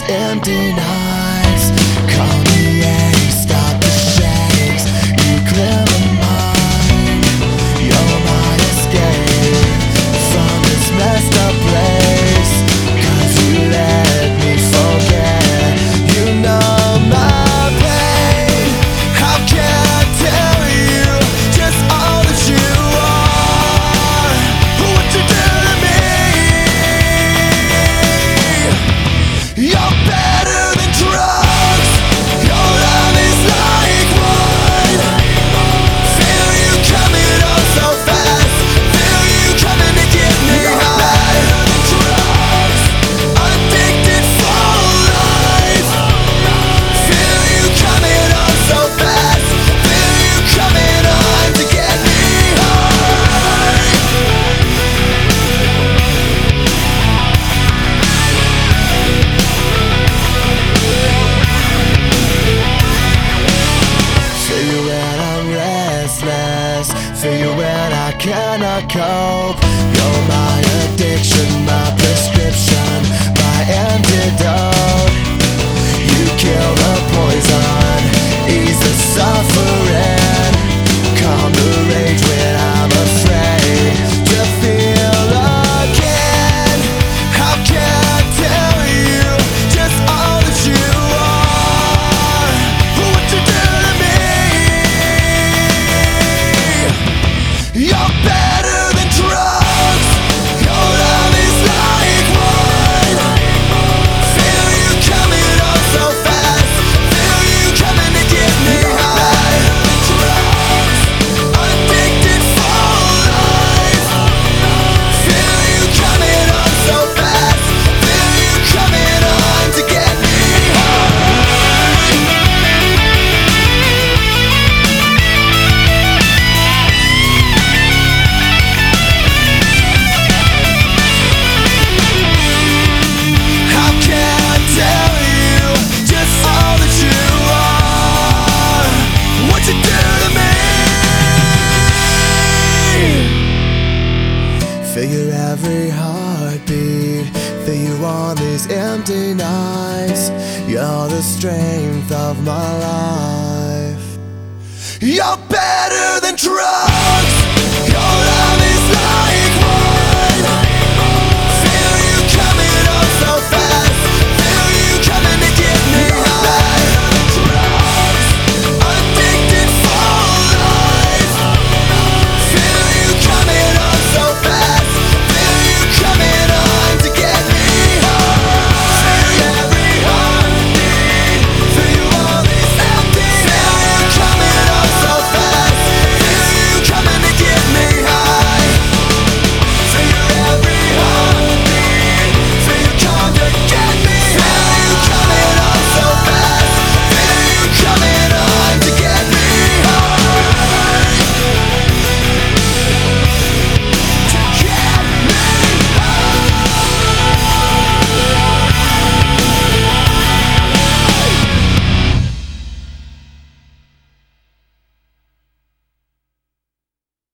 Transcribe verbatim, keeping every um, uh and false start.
these empty nights. Call me Eddie, stop the shakes. You clear my mind. You're my escape from this messed up place. 'Cause you let me forget. You know my pain. How can I tell you just all that you are? What you do to me? You're better than drugs. Your love is like wine. Feel you coming on so fast. Feel you coming to get me high. You're better than drugs. Addicted for life. Feel you coming on so fast. Feel you coming on to get me high. Feel you when I'm restless. Feel you when I cannot cope. You're my addiction, my prescription, my antidote. You kill the poison, ease the suffering, calm the rage when I'm afraid to feel again. How can I tell you just all that you are? What you do to me? You're better than drugs. Your love is like wine. Feel you coming on so fast. Feel you coming to get me high. Addicted for life. Feel you coming on so fast. Feel you coming on to get me How can I tell you just all that you are? What you do to me? Feel your every heartbeat. Feel you on these empty nights. You're the strength of my life. You're better than drugs.